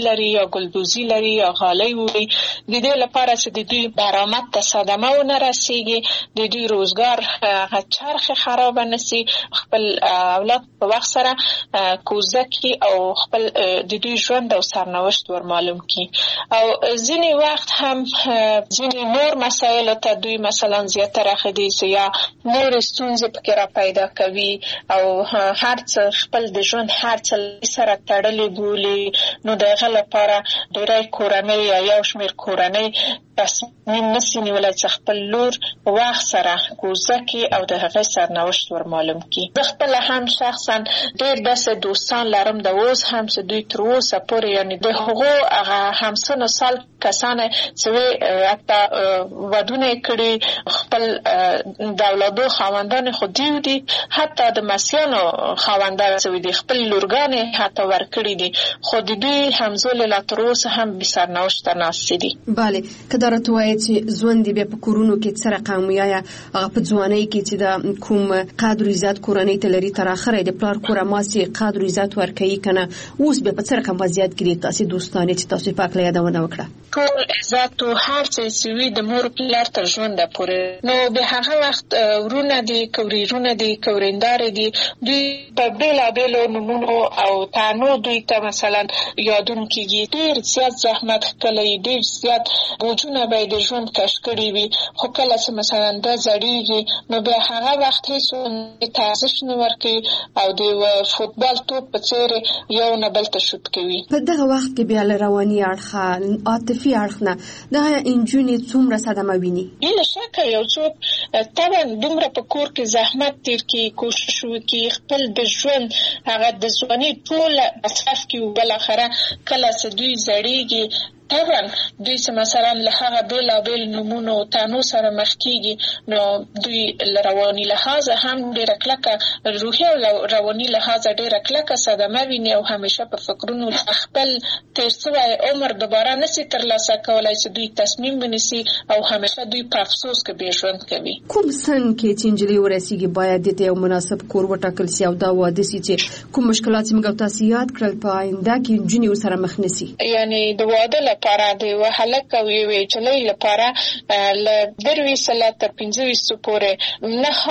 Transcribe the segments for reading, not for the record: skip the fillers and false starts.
لري یا ګلدوزي لري یا غالۍ وړي، د دې لپاره چې د دوی درآمد ته صدمه ونه رسېږي، د دوی روزګار چرخ خراب نشي، خپل اولاد په وخت سره کوزده کړي او خپل د دوی ژوند او سرنوشت ور معلوم کړي. او ځینې وخت هم ځینې نور مسایلو ته دوی مثلا زیاتره خدیجه یا نور ستونزې پکې را پیدا کوي او هر څه خپل د ژوند هر څه سره تړلې بولي، نو د هغه لپاره ډېری کورنۍ یا یو شمېر کورنۍ تصمیم نشي نیولی چې خپل لور په وخت سره کوزده کړي او د هغې سرنوشت ور معلوم کړي. زه خپله هم شخصا ډېر داسې دوستان لرم د اوس هم چې دوی تر اوسه پورې یعنې د هغو هغه همسن سال کسان چې حتی ودونه یې کړي، خپل د اولادو خاوندان خو دوی دي، حتی د مسیانو خاوندان چې دي خپل لورګانې حتی ورکړي دي، خو د دوی همزولې لا تر اوسه هم بې سرنوشته ناستې دي. بله، که دا راته ووایې چې ژوند بیا په کورونو کې څه رقم ویایه، هغه په ځوانۍ کې چې د کوم قدر و عزت کورنۍ ته لري تر اخره د پلار کور ماسې قدر و عزت ورکوي که نه، اوس بیا په څه رقم وضعیت کې دي تاسې دوستانې چې تاسو یې په هکله یادونه وکړه؟ ټول عزت او هر څه چې وي د مور پلار تر ژونده پورې، نو به هغه وخت ورونه دي که ورېرونه دي که ورېندارې دي، دوی په بېلابېلو نومونو او تعنو دوی ته مثلا یادون کېږي. ډېر زیات زحمت کړی، ډېر زیات بوجونه به یې د ژوند کش کړي وي، خو کله چې مثلا دا زړېږي نو بیا هغه وخت هېڅ ته ارزښت نه ورکوي او د یوه فوټبال توپ په څېر یو نه بل ته شوټ کوي. په دغه وخت کې بیا له رواني اړخه عاطفي اړخ نه دغه نجونې څومره صدمه ویني؟ بې شکه یو څوک طبعا دومره په کور کې زحمت تېر کړي، کوشش وکړي، خپل د ژوند هغه د ځوانۍ ټوله مصرف کړي او بالاخره کله چې دوی زړېږي طبعا دوی چې مثلا له هغه بېلابېل نومونو او تنو سره مخ کېږي، نو دوی له رواني لحاظه هم ډېره کلکه، روحي او رواني لحاظه ډېره کلکه صدمه ویني او همیشه په فکرونو خپل تېر شوی عمر دوباره نشي ترلاسه کولی چې دوی تصمیم ونیسي او همیشه دوی په افسوس کې بې ژوند کوي. کوم سن کې چې نجلۍ ورسېږي باید دې ته یو مناسب کور وټاکل سي او دا واده سي چې کوم مشکلات چې موږ تاسو یاد کړل په آینده کې نجونې ورسره مخ نه سي؟ یعنې د واده لپاره د یوه هلک او یوې نجلۍ لپاره له 23 تر 25 پورې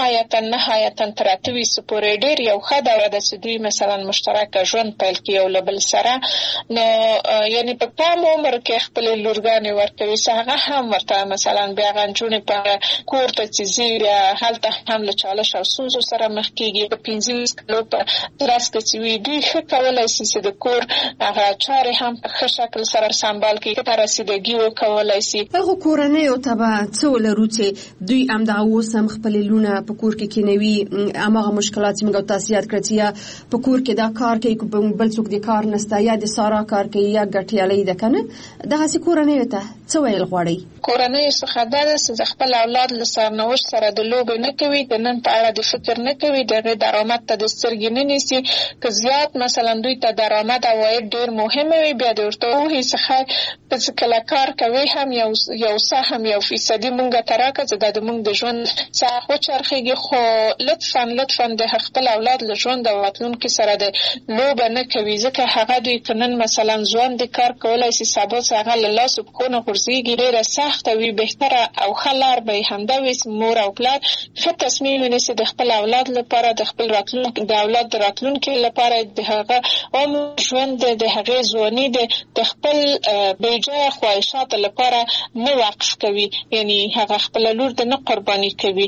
نهایتا تر 28 پورې ډېر یو ښه دوره ده چې دوی مثلا مشترکه ژوند پیل کړي یو له بل سره، نو یعنې په کم عمر کې خپلې لورګانې ورکوي چې هغه هم ورته مثلا بیا هغه نجونې په کور ته چې ځي هلته هم له چالش او ستونزو سره مخ کېږي. په 15 کلو په ترڅ کې چې وي دوی ښه کولی شي چې د کور هغه چارې هم په ښه شکل سره سمبال کړي، ته رسیدګي وکولی شي. هغو کورنیو ته به څه ولرو چې دوی همدغه اوس هم خپلې لونه په کور کې کېنوي، هماغه مشکلات چې موږ تاسو یاد کړه چې یا په کور کې دا کار کوي بل څوک د کار نشته یا د سارا کار کوي یا ګټیالی ده که نه، دغسې کورنیو ته څه ویل غواړئ؟ کورنیو څخه دا ده چې د خپل اولاد له سرنوشت سره د لوبې نه کوي، د نن په اړه د فکر نه کوي، د هغې درآمد ته د سترګې نه نیسي. که زیات مثلا دوی ته درآمد عواید ډېر مهمه وي، بیا د ورته ووایي چې چې کله کار کوي هم یو څه هم 1% مونږ ته راکړه چې دا د مونږ د ژوند څرخ وچرخېږي، خو لطفا د خپل اولاد له ژوند او راتلونکي سره د لوبه نه کوي، ځکه هغه دوی که نن مثلا ځوان د کار کولی شي سبا چې هغه له لاسو پښو نه غورځېږي ډېره سخته وي. بهتره او ښه لار به یې همدا وي چې مور او پلار ښه تصمیم ونیسي د خپل اولاد لپاره، د خپل راتلونکي د اولاد د راتلونکي لپاره، د هغه عمر ژوند د هغې ځواني د خپل بېجایه خواهشاتو لپاره نه وقف کوي، یعنی هغه خپله لور د نه قرباني کوي.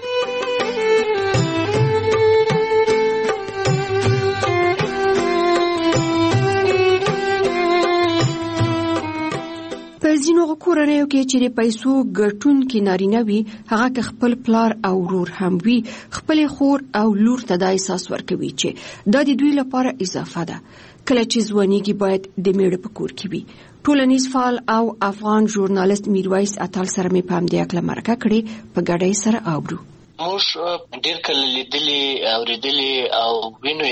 په ځینو کورنیو کې چې د پیسو ګټونکي نارینه وي، هغه که خپل پلار او ورور هم وي، خپلې خور او لور ته دا احساس ورکوي چې دا د دوی لپاره اضافه ده. کله چې ځوانیږي باید د میړه په کور کې وي. ټولنیز فعال او افغان ژورنالست میرویس اتل سره مې په همدې هکله مرکه کړې، په ګډۍ سره اورو. موږ ډېر کله لیدلي اورېدلي او وینو یې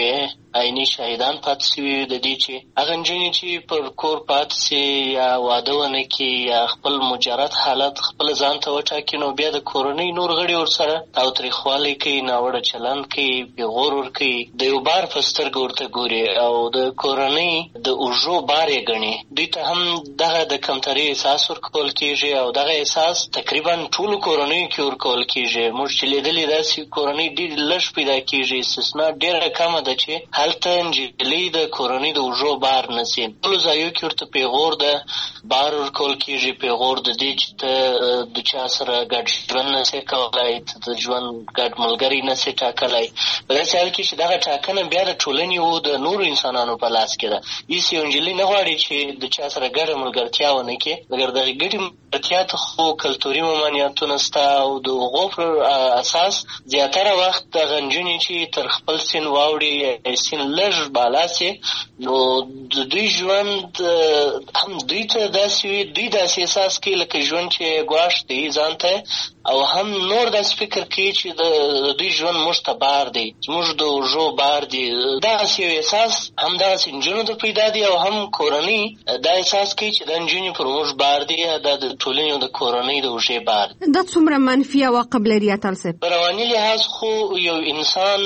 عیني شاهدان پاتې شوي د دې چې هغه نجونې چې پر کور پاتې شي یا واده ونه کړي یا خپل مجرد حالت خپل ځان ته وټاکي، نو بیا د کورنۍ نور غړي ورسره تاوتریخوالی کوي، ناوړه چلند کوي، پیغور ورکوي، د یو بار په سترګو ورته ګوري او د کورنۍ د اوږو بار یې ګڼي. دوی ته هم دغه د کمترۍ احساس ورکول کېږي او دغه احساس تقریبا ټولو کورنیو کې ورکول کېږي. موږ چې لیدلي داسې کورنۍ ډېرې لږ پیدا کېږي، استثنا ډېره کمه ده چې هلته نجلۍ د کورنۍ د اوږو بار نه شي. ټولو ځایو کې ورته پیغور د بار ورکول کېږي، پیغور د دې چې ته د چا سره ګډ ژوند نه شې کولی، ته د ژوند ګډ ملګری نه شې ټاکلی. په داسې حال کې چې دغه ټاکنه بیا د ټولنې او د نورو انسانانو په لاس کې ده. هېڅ یو نجلۍ نه غواړي چې د چا سره ګډه ملګرتیا ونه کړي، مګر دغې ګډې ملګرتیا ته خو کلتوري ممانعتونه شته او د هغو پر اساس زیاتره وخت دغه نجونې چې تر خپل سن واوړي یا سن لږ بالا سي، نو د دوی ژوند هم دوی ته داسې وي، دوی داسې احساس کوي لکه ژوند چې ګواښ دی ځان ته، او هم نور داسې فکر کوي چې د دوی ژوند موږ ته بار دی، زموږ د اوږو بار دی. دغسې یو احساس هم دغسې نجونو ته پیدا دی او هم کورنۍ دا احساس کوي چې دا نجونې پر موږ بار دی، دا د ټولنې او د کورنۍ د اوږې بار دی. دا څومره منفي عواقب لري اتل صاحب؟ په رواني لحاظ خو یو انسان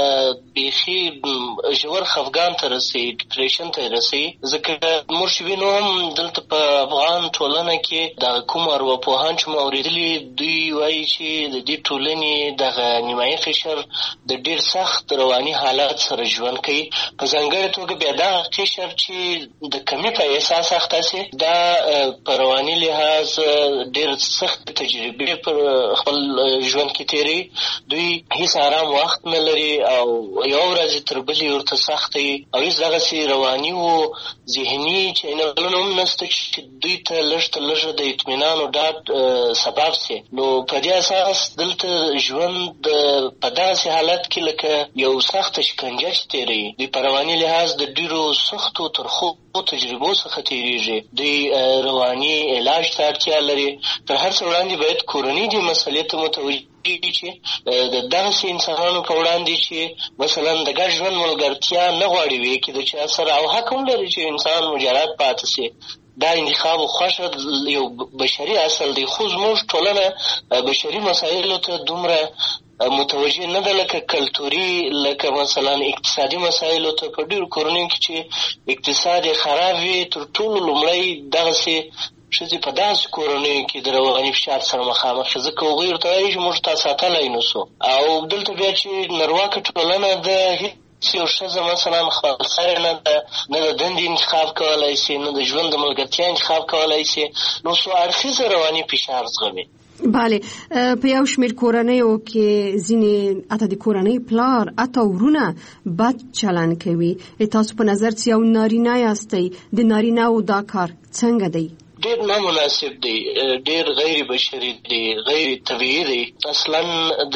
بیخي ژور خفګان ته رسي، ډپریشن ته رسي، ځکه مورشبینو هم دلته په افغان ټولنه کې دغه کوم ارواپوهان چې مو اورېدلي دوی وایي چې د دې ټولنې دغه نیمایي قشر د ډېر سخت رواني حالات سره ژوند کوي. په ځانګړې توګه بیا دغه قشر چې د کمي په احساس اخته سي، دا په رواني لحاظ ډېر سخت تجربې پر خپل ژوند کې تېروي. دوی هېڅ آرام وخت نه لري او یو ورځ تر بلې ورته سخته وي او هېڅ دغسې رواني و ذهني چینلونه هم نشته چې دوی ته لږ تر لږه د اطمینان او ډاډ سبب سي. نو په دې اساس دلته ژوند په داسې حالت کې لکه یو سخته شکنجه چې تېروي. دوی په رواني لحاظ د ډېرو سختو ترخو تجربو څخه تېرېږي. دوی رواني علاج ته اړتیا لري. تر هر څه وړاندې باید کورنۍ دې مسئلې ته متوجه چې د دغسې انسانانو په وړاندې چې مثلا د ګډ ژوند ملګرتیا نه غواړي وي کې د چا سره، او حق هم لري چې انسان مجرد پاتې سي. دا انتخاب خوښه یو بشري اصل دی، خو زموږ ټولنه بشري مسایلو ته دومره متوجه نه ده لکه کلتوري، لکه مثلا اقتصادي مسایلو ته. په ډېرو کورنیو کې چې اقتصاد یې خراب وي، تر ټولو لومړی دغسې ښځې په داسې کورنیو کې د رواني فشار سره مخامخ شي، ځکه هغوی ورته وایي چې موږ تا ساتلی نه سو. او دلته بیا چې نرواکه ټولنه ده، هېڅ یو ښځه مثلا خپلسرې نه ده، نه د دندې انتخاب کولی سي، نه د ژوند د ملګرتیا انتخاب کولی سي، نو څو اړخیزه رواني فشار زغمي. بله، په یو شمېر کورنیو کې ځینې حتی د کورنۍ پلار حتی ورونه بد چلند کوي. تاسو په نظر چې یو نارینه یاستئ، د نارینه‌و دا کار څنګه دی؟ ډېر نامناسب دی، ډېر غیر بشري دی، غیر طبیعي دی. اصلا د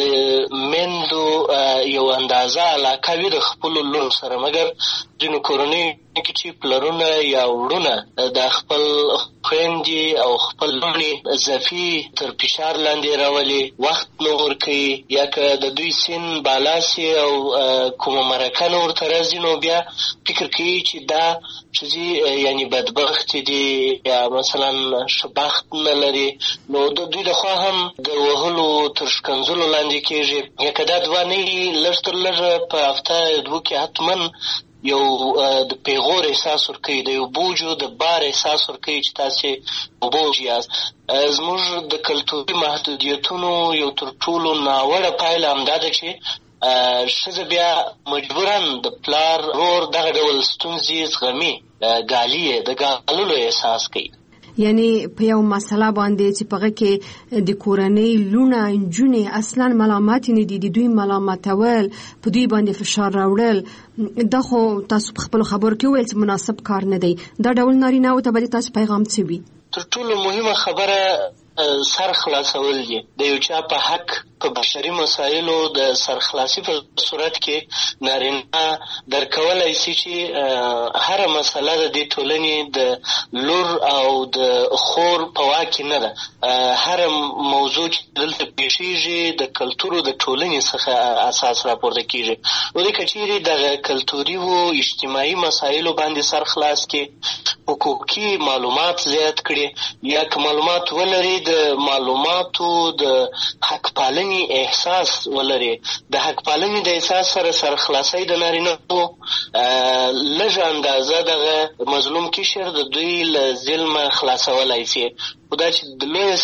میندو یو اندازه علاقه وي د خپلو لور سره، مګر ځینو کورنیو کې چې پلرونه یا وروڼه د خپل خویندې او خپل لوڼې اضافي تر فشار لاندې راولي، وخت نه ورکوي، یا که د دوی سن بالا سي او کومه مرکه نه ورته راځي، نو بیا فکر کوي چې دا ښځې یعنې بدبختې دي یا مثلا ښه بخت نه لري. نو د دوی لخوا هم د وهلو تر ښکنځلو لاندې کېږي. یا که دا دوه نه وي، لږ تر لږه په هفته دوه کې حتما یو د پیغور احساس ورکوي، د یو بوجو د بار احساس ورکوي چې تاسې بوج یاست. زموږ د کلتوري محدودیتونو یو تر ټولو ناوړه پایله همدا ده چې ښځه بیا مجبوراً د پلار رور دغه ډول ستونزې زغمي، ګالي یې د ګاللو احساس کوي. یعنی په یو مسله باندې چې په هغه کې د کورنۍ لونه نجونې اصلا ملامت نه دي، د دوی ملامتول، په دوی باندې فشار راوړل، دا خو تاسو په خپلو خبرو کې وویل چې مناسب کار نه دی. دا ډول نارینه‌و ته به تاسو پیغام څه وي؟ تر ټولو مهمه خبره سر خلاصول دي. د یو چا په حق په بشري مسایلو د سرخلاصي په صورت کې نارینه درکولی شي چې هره مسله د دې ټولنې د لور او د خور په واک کې نه ده. هره موضوع چې دلته پیښیږي د کلتور د ټولنې څخه اساس راپورته کیږي. نو د کچېرې دغه کلتوري و اجتماعي مسایلو باندې سرخلاص کې حقوقي معلومات زیات کړي یا که معلومات ولري د معلوماتو د حق پالنې احساس ولري، د حق پالنې د احساس سره سرخلاصۍ د نارینه‌و لږه اندازه دغه مظلوم کشر د دوی له ظلمه خلاصولی شي. خو دا چې د لویه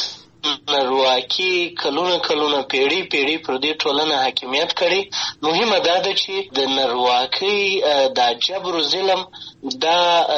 نارواکي کلونه پیړۍ پر دې ټولنه حاکمیت کړي، مهمه دا ده چې د نارواکۍ دا جبر و ظلم دا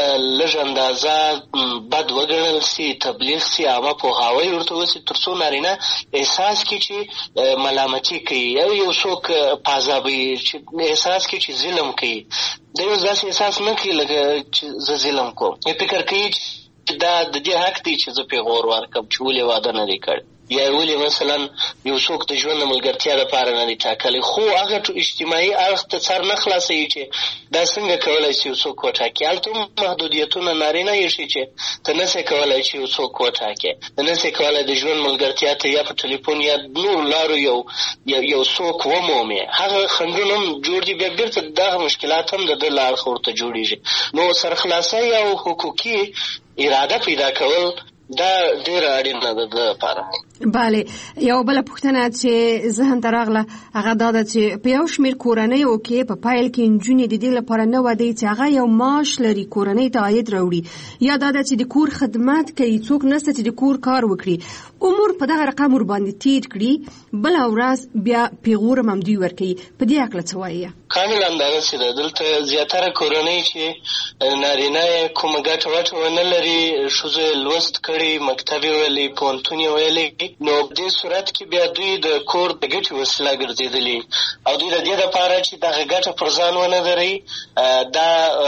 لږ اندازه بد وګڼل سي، تبلیغ سي، عامه پوهاوی ورته وسي، تر څو نارینه احساس کړي چې ملامتي کوي یا یو څوک پازابوي، چې احساس کړي چې ظلم کوي. دی اوس داسې احساس نه کوي لکه چې زه ظلم کوم، فکر کوي چې دا د دې حق دی چې زه پیغور ورکړم چې ولې واده نه دی کړی یا ولې مثلا یو څوک د ژوند د ملګرتیا لپاره نه دی ټاکلی. خو هغه اجتماعي اړخ ته سر نه خلاصوي چې دا څنګه کولی شي یو څوک وټاکي. هلته هم محدودیتونه نارینه ایښي چې ته نسې کولی چې یو څوک وټاکې، ته نسې کولی د ژوند ملګرتیا ته یا په ټلیفون یا نورو لارو یو څوک ومومې. هغه خنډونه هم جوړ دي، بیا بیرته دغه مشکلات هم د ده له اړخه ورته جوړېږي. نو سرخلاصۍ او حقوقي اراده پیدا کول دا ډېره اړینه ده د لپاره. بله، یو بله پوښتنه چې ذهن ته راغله هغه دا ده چې په یو شمېر کورنیو کې په پیل کې نجونې د دې لپاره نه وه دی چې هغه یو معاش لري، کورنۍ ته عاید راوړي، یا دا ده چې د کور خدمت کوي، څوک نشته چې د کور کار وکړي، عمر په دغه رقم ورباندې تیر کړي، بله ورځ بیا پیغور هم دوی ورکوي. په دې هکله څه وایي؟ کاملا همدغسې ده. دلته زیاتره کورنۍ چې نارینه یې کومه ګټه وټه ونه لري، ښځو لوست کړي، مکتب یې ویلی، پوهنتون یې ویلی، نو په دې صورت کې بیا دوی د کور د ګټې وسیله ګرځېدلي او دوی د دې لپاره چې دغه ګټه پر ځان ونه دروي، دا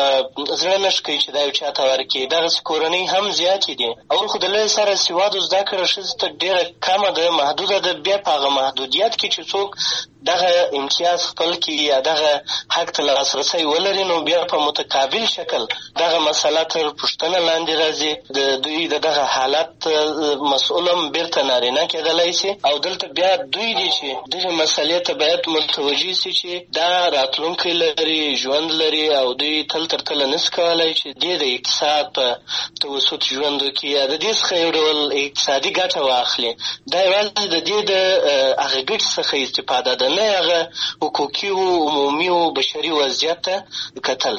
زړه نه ښه کوي چې دا یو چا ته ورکړي. دغسې کورنۍ هم زیاتې دي. اول خو د لږ سره سوادو زده کړه ښځې ته ډېره کمه ده، محدوده ده. بیا په هغه محدودیت کې چې څوک دغه امتیاز خپل کړي یا دغه حق ته لاسرسی ولري، نو بیا په متقابل شکل دغه مسله تر پوښتنه لاندې راځي. د دوی د دغه حالت مسؤل هم بیرته نارینه کېدلی شي او دلته بیا دوی دي چې دغه مسلې ته باید متوجه شي چې دا راتلونکی لري، ژوند لري او دوی تل تر تله نشي کولی چې دې د اقتصاد په توسط ژوند وکړي یا د دې څخه یو ډول اقتصادي ګټه واخلي. دا یوازې د دې د هغه ګټې څخه استفاده ده، نه هغه حقوقي و عمومي و بشري وضعیت ته کتل.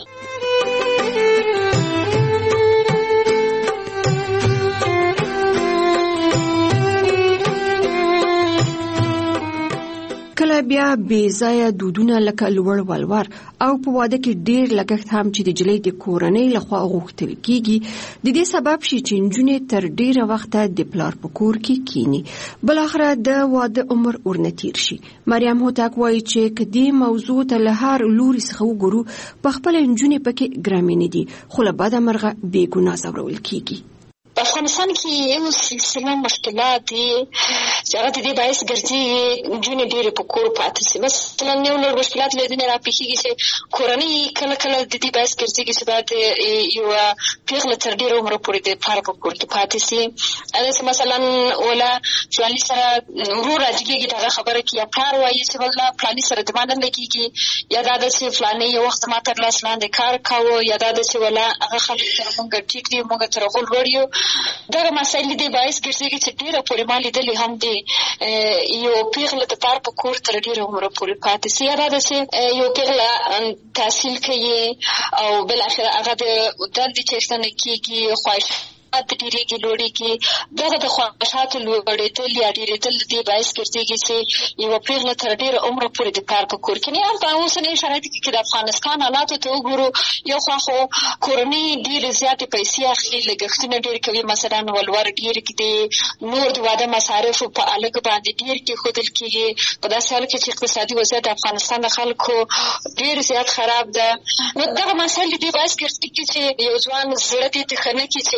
کله بیا بې ځایه دودونه لکه لوړ ولور او په واده کې ډېر لګښت هم چې د نجلۍ د کورنۍ لخوا غوښتل کېږي د دې سبب شي چې نجونې تر ډېره وخته د پلار په کور کې کینی، بلاخره د واده عمر ورنه تیر شي. مریم هوتک وایي چې که دې موضوع ته له هر لوري څخه وګورو پخپله نجونې پکې ګرامینې دي، خو له بده مرغه بې ګناه ځورول کېږي. په افغانستان کې یو سلسله مشکلات دي چې هغه د دې باعث ګرځي نجونې ډېرې په کور پاتې شي. مثلا یو لوړ مشکلات له دې نه راپېښېږي چې کورنۍ کله کله د دې باعث ګرځېږي چې باید یوه پېغله تر ډېره عمره پورې د پلار په کور کې پاتې شي. داسې مثلا ولا فلاني سره ورور راجګېږي دغه خبره کې یا پلار وایي چې والله فلاني سره د ما نه لګېږي، یا دا ده چې فلاني یو وخت ما تر لاس لاندې کار کاوه، یا دا ده چې والله هغه خلک تر موږ ټیټ دي، موږ تر هغو لوړ یو. دغه مسایل دې باعث ګرځېږي چې ډېره پورې ما لیدلې هم دي یو پېغله د پلار په کور تر ډېره عمره پورې پاتې شي. یا دا ده چې یو پېغله تحصیل کوي او بالاخره هغه د دندې چې ستنه کېږي خواهش ډېرېږي لوړېږي، دغه د خواهشاتو لوړېدل یا ډېرېدل د دې باعث ګرځېږي چې یوه پېغله تر ډېره عمره پورې د پلار په کور کې نه. هم په اوسنیو شرایطو کې د افغانستان حالاتو ته وګورو، یو خوا خو کورنۍ ډېرې زیاتې پیسې اخلي، لګښتونه ډېر کوي، مثلا ولور ډېر کېږي، نور د واده مصارفو په هلکه باندې ډېر کېښودل کېږي. په داسې حال کې چې اقتصادي وضعیت د افغانستان د خلکو ډېر زیات خراب ده. نو دغه مسایل د دې باعث ګرځېږي چې یو ځوان زړه دې ته ښه نه کړي چې هغه د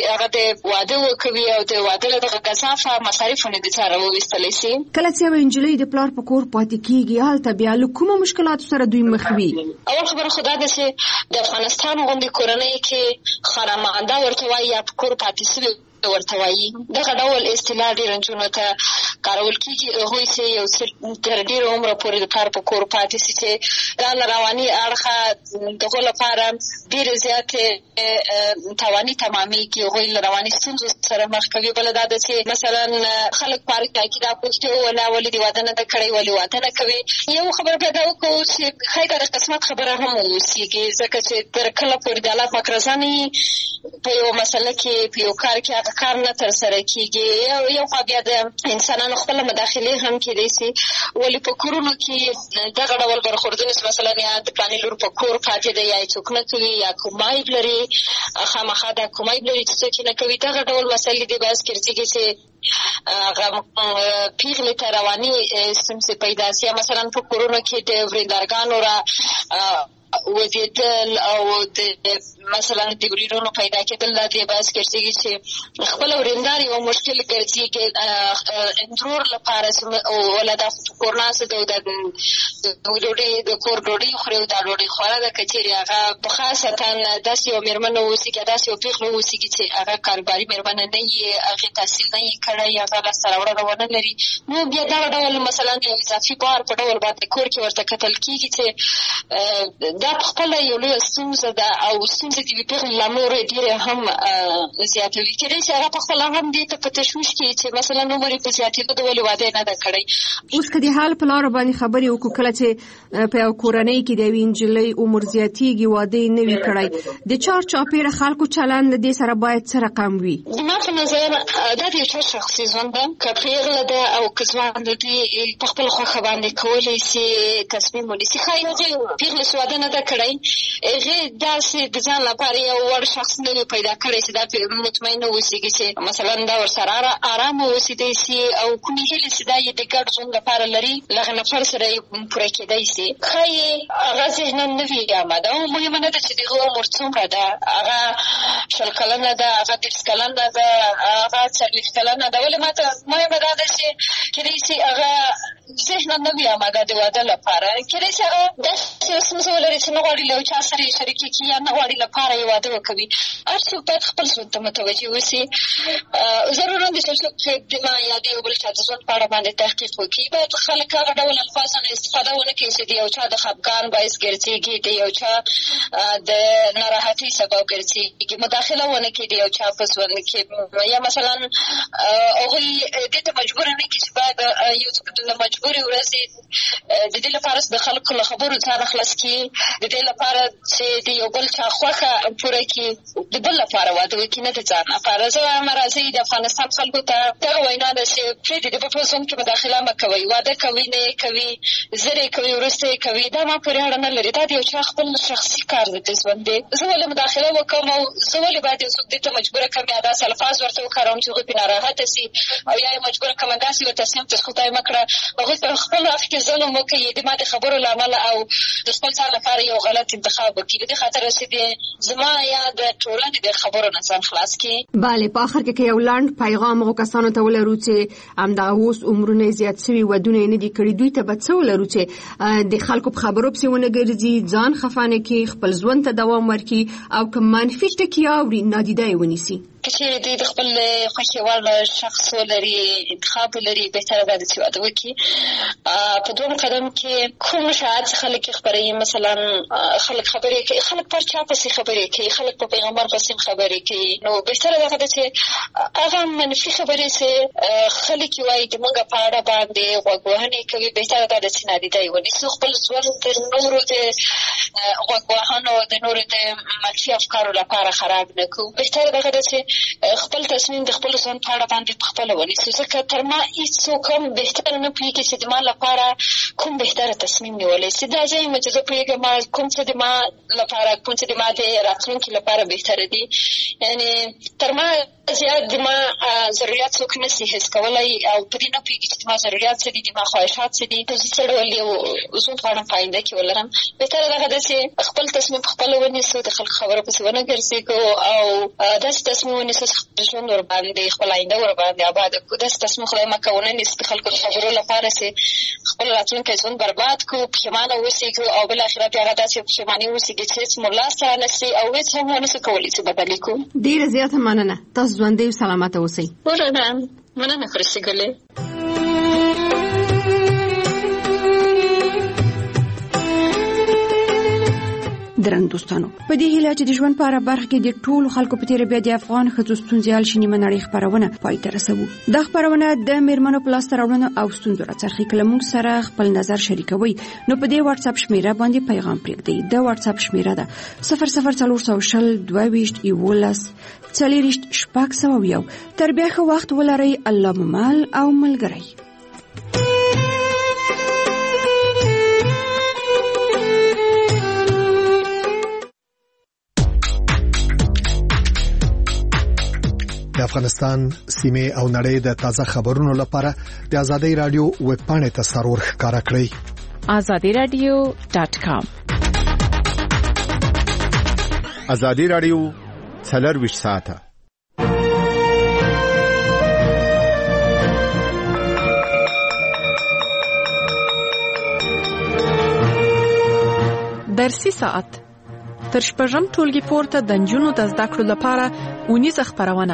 چې واده وکوي او د واده له دغه کثافه مصارفونه د څاره وویستلی شي. کله چې یوه نجلۍ د پلار په کور پاتې کېږي هلته بیا له کومو مشکلاتو سره دوی مخ وي؟ اول خبره خو دا ده چې د افغانستان غوندې کورنۍ کې خانمانده ورته وایي یا په کور پاتې سوي ورته وایي. دغه ډول اصطلاح ډېرو نجونو ته کارول کېږي، هغوی چې یو څه تر ډېره عمره پورې د پلار په کور پاتې شي چې دا له رواني اړخه دغو لپاره ډېرې زیاتې تواني تمامېږي، هغوی له رواني ستونزو سره مخ کوي. بله دا ده چې مثلا خلک پارک ته کې دا پوښتي ولا ولې دې واده نه ده کړی، ولې واده نه کوي. یو خبره پیدا وکړو چې ښایي دا د قسمت خبره هم واوسېږي، ځکه چې تر کله پورې د الله پاک رضا نه وي په یو مسله کې په یو کار کې کار نه تر سره کېږي. یو خوا بیا د انسانانو خپله مداخلې هم کېدی شي، ولې په کورونو کې دغه ډول برخوردونه مثلا یا د پلانې لور په کور پاتې دی یا یې څوک نه کوي یا کوم عیب لري، خامخا دا کوم عیب لري چې څوک یې نه کوي. دغه ډول مسلې دې باعث ګرځېږي چې هغه پیغلې ته رواني ستونزې پیدا شي. مثلا په کورونو کې د ورېندارګانو را وزېدل او د مثلا د ورېرونو پیدا کېدل دا دې باعث ګرځېږي چې خپله ورېندار یو مشکل ګرځېږي اندرور لپاره ولدا کور ناسته ده د ډوډۍ د کور ډوډۍ خوري او دا ډوډۍ خوړه ده که چېرې هغه په خاصتا داسې یو مېرمنه اوسېږي داسې یو پیغله اوسېږي چې هغه کاروباري مېرمنه نه وي، هغې تحصیل نه وي کړی، هغه لاسته راوړنه ونه لري، نو بیا دغه ډول مثلا یو اضافي بار په ډول باندې کور کې ورته کتل کېږي چې دا په خپله یو لویه ستونزه ده او ستونزې د یوې پیغلې له نورې ډېرې هم زیاتوي. کېدای شي هغه په خپله هم دې ته په تشویش کې چې مثلا عمر یې په زیاتېدو د ولې واده یې نه ده کړی. اوس که د حال په لاره باندې خبرې وکړو، کله چې په یو کورنۍ کې د یوې نجلۍ عمر زیاتېږي واده یې نه وي کړی، د چار چاپېره خلکو چلند له دې سره باید څه رقم وي؟ زما په نظر دا د یو چا شخصي ژوند ده، که پیغله ده او که ځوان ده دوی په خپله خوښه باندې کولی شي تصمیم ونیسي. ښایي هغې پیغلې چې واده نه ده کړی هغې داسې د ځان لپاره یو وړ شخص نه وي پیدا کړی چې دا مطمئن اوسېږي چې مثلا دا ورسره ارامه اوسېدی شي او کومې هیلې چې دا یې د ګډ ژوند لپاره لري له هغه نفر سره یې پوره کېدی شي. ښایي هغه ذهنا نه وي آماده او مهمه نه ده چې د هغه عمر څومره ده، هغه 20 کلنه ده، هغه 30 کلنه ده، هغه 40 کلنه ده، ولې ماته مهمه دا ده چې کېدای شي هغه ذهنا نه وي آماده د واده لپاره. کېدای شي هغه داسې یو ستونزه ولري چې نه غواړي له یو چا سره یې شریکې کړي یا نه غواړي لپاره یې واده وکوي. هر څوک باید خپل ژوند ته متوجه اوسي. ضرورا د څوک د ما یا د یو بل چا د ژوند په اړه باندې تحقیق وکړي. باید خلک هغه ډول الفاظ نه استفاده ونه کړي چې د یو چا د خفګان باعث ګرځېږي، د یو چا د ناراحتۍ سبب ګرځېږي، مداخله ونه کړي د یو چا په ژوند کې، یا مثلا هغوی دې ته مجبور نه کړي چې باید یو څوک د مجبورې ورځې د دې لپاره چې د خلکو له خبرو ځان خلاص کړي، د دې لپاره چې د یو بل چا خوښه پوره کړي، د بل لپاره واده وکړي نه د ځان لپاره. زه وایم راځئ د افغانستان خلکو ته دغه وینا ده چې پرېږدئ د بل په ژوند کې مداخله مه کوئ، واده کوي نه یې کوي، زر یې کوي وروسته یې کوي، دا ما پورې اړه نه لري، دا د یو چا خپل شخصي کار دی د ژوند دی. زه ولې مداخله وکړم او زه ولې باید یو څوک دې ته مجبوره کړم یا داسې الفاظ ورته وکاروم چې هغوی پرې ناراحته شي او یا یې مجبوره کړم داسې ورته سیم چې خدای مه کړه هغوی په خپل وخت کې ظلم وکړي د ما د خبرو له امله او د خپل ځان لپاره یو غلط انتخاب وکړي. د دې خاطر چې زما یا د ټولنې د خبرو نه ځان خلاص کړي. بله، په آخر کې یو لنډ پیغام هغو کسانو ته ولرو چې همدغه اوس عمرونه زیات شوي ودونه یې نه دي کړي، دوی ته به څه ولرو چې د خلکو په خبرو پسې ونه ګرځي، ځان خفه نه کړي، خپل ژوند ته دوام ورکړي او که منفي ټکي اوري نادیده یې ونیسي. که چېرې دوی د خپل خوښې وړ شخص ولري، انتخاب ولري، بهتره ده چې واده وکړي. په دویم قدم کې کوم شایعات خلک خپروي، مثلا خلک خبرې کوي، خلک پر چا پسې خبرې کوي، خلک په پیغمبر پسې خبرې کوي، نو بهتره ده چې هغه منفي خبرې چې خلک وایي د موږ په اړه باندې غوږ وهنې کوي، بهتره ده چې نادیده یې ونیسو. خپل ژوند د نورو د غوږ وهنو د نورو د منفي افکارو لپاره خراب نه کړو. بهتره ده چې خپل تصمیم د خپل ژوند په اړه باندې پخپله ونیسو، ځکه تر ما هېڅوک هم بهتره نه پوهېږي چې د ما لپاره کوم بهتره تصمیم نیولی شي. دا زه یم چې زه پوهېږم کوم څه د ما لپاره، کوم څه د ما د راتلونکي لپاره بهتره دي. یعنې تر ما زیات د ما ضرورت څوک نشي حس کولی او په دې نه پوهېږي چې ما ضرورت څه دي، د ما خواهشات څه دي. زه څه ډول یو ژوند غواړم په آینده کې ولرم. بهتره دغه ده چې خپل تصمیم پخپله ونیسو، د خلکو خبرو پسې ونه ګرځېږو او داسې تصمیم ونیسو چې خپل ژوند ورباندې، خپل آینده ورباندې آباده کړو. داسې تصمیم خدای مکه ونه نیسي د خلکو د خبرو لپاره چې خپل راتلونکی ژوند برباد کړو، پښیمانه واوسېږو او بالاخره بیا هغه داسې پښیماني واوسېږي چې هېڅ مو لاسته رانهشي او هېڅ هم ونشو کولی چې بدل یې کړو. ډېره زیاته مننه. تاسو ژوندۍ او سلامته اوسئ. مننه فرشته ګلې. درنو دوستانو، په دې هیله چې د ژوند په هره برخه کې د ټولو خلکو په تېره بیا د افغان ښځو ستونزې حل شي نیمه نړۍ خپرونه پای ته رسوو. دا خپرونه د میرمنو په لاسته راوړنو او ستونزو راڅرخي. که له موږ سره خپل نظر شریکوئ نو په دې واتساپ شمیره باندې پیغام پرېږدئ. د واتساپ شمیره ده 00402212 تر بیا ښه وخت ولرئ. الله مو مل او ملګری. د افغانستان سیمه او نړۍ د تازه خبرونو لپاره د آزادۍ رادیو ویب پاڼې ته سرور ښکارا کړئ. azadiradio.com. ازادي رادیو 24 ساعته. درسي ساعت تر شپږم ټولګي پورته د نجونو د زده کړو لپاره اونیزه خپرونه.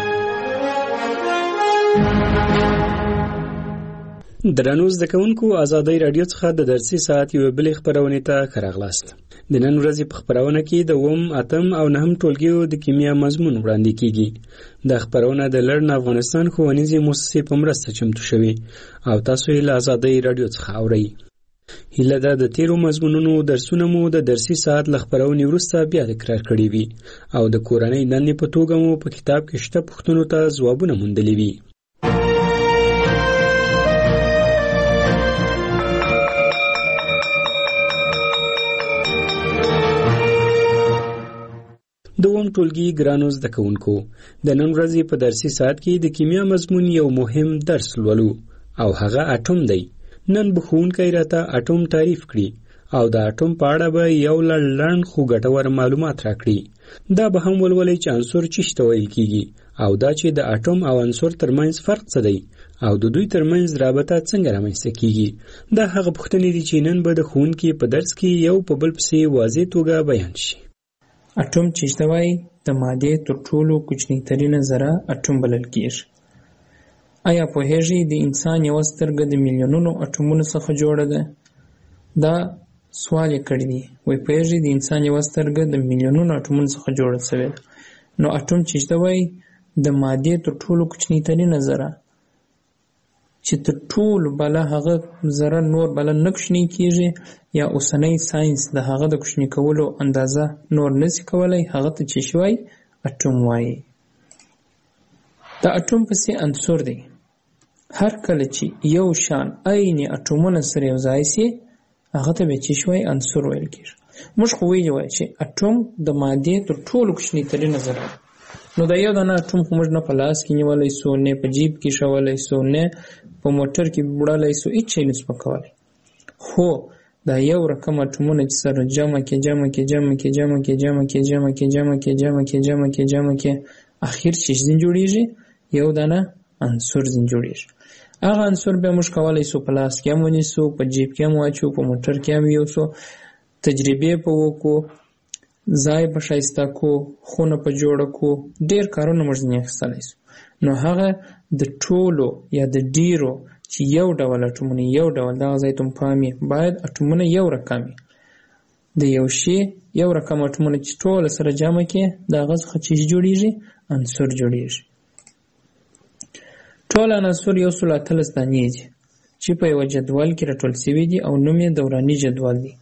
درنو زده کوونکو، آزادۍ رادیو څخه د درسي ساعت یو بلې خپرونې ته راغلاست. د نن ورځې په خپرونه کې د 8 او 9 ټولګیو د کیمیا مضمون وړاندې کیږي. دا خپرونه د لړن افغانستان ښوونیزې مؤسسې په مرسته چمتو شوې او تاسو یې له آزادۍ رادیو څخه اورئ. هیله ده د تیرو مضمونونو درسونه مو د درسي ساعت له خپرونې وروسته بیا تکرار کړي وي او د کورنۍ دندې په توګه مو په کتاب کې شته پوښتنو ته ځوابونه موندلي وي. دوم ټولګي ګرانو زده کوونکو، د نن ورځې په درسي ساعت کې د کیمیا مضمون یو مهم درس لولو او هغه اټوم دی. نن به ښوونکی راته اټوم تعریف کړي او د اټوم په اړه به یو لړن خو ګټور معلومات راکړي. دا به هم ولولئ چې عنصر څه ته ویل کیږي او دا چې د اټوم او عنصر ترمنځ فرق څه دی او د دوی ترمنځ رابطه څنګه رامنځته کیږي. دا هغه پوښتنې دي چې نن به د ښوونکي په درس کې یو په بل پسې واضح توګه بیان شي. اټوم چې ته وایي د مادې تر ټولو کوچنی ترینه ذره اټوم بلل کیږي. آیا پوهیږئ د انسان یو سترګه د میلیونونو اټومونو څخه جوړه ده؟ دا سوال یې کړی دی. وایي پوهیږئ د انسان یو سترګه د میلیونونو اټومونو څخه جوړه شوې ده. نو اټوم چې ته وایي د مادې تر ټولو کوچنی ترینه ذره چې تر ټولو بله هغه ذره نور بله نه کوچنی کیږي یا اوسنی ساینس د هغه د کوچنی کولو اندازه نور نشي کولی، هغه ته چې شي وایي اټوم وایي. د اټوم پسې عنصر دی. هر کله چې یو شان عین اټومونه سره یو ځای شي هغه ته به چې شي وایي عنصر ویل کیږي. موږ خو ویلي وایي چې اټوم د مادې تر ټولو کوچنی ترینه ذره. نو دا یو دانه اټوم خو موږ نه په لاس کې نیولی سو، نه په جیب کې شولی سو، نه په موټر کې وړلی سو، هېڅ شی نسو پکولی. خو دا یو رقم اټومونه چې سره جمع کې اخر چې ځین جوړیږي یو دانه عنصر ځین جوړیږي. هغه عنصر به موږ کولی سو په لاس کې هم ونیسو، په جیب کې هم واچو، په موټر کې هم یوسو، تجربې په وکړو، ځای په ښایسته کو، خونه په جوړه کو، ډېر کارونه موږ ځینې اخیستلی سو. نو هغه د ټولو یا د ډېرو چې یو ډول اټومونه یو ډول دغه ځای ته پام وي، باید اټومونه یو رقم وي. د یو شي یو رقم اټومونه چې ټوله سره جمع کړي د هغه څخه چې جوړیږي عنصر جوړیږي. ټول عناصر 113 دانې دي چې په یو جدول کې راټول شوي دي او نوم یې دوراني جدول دی.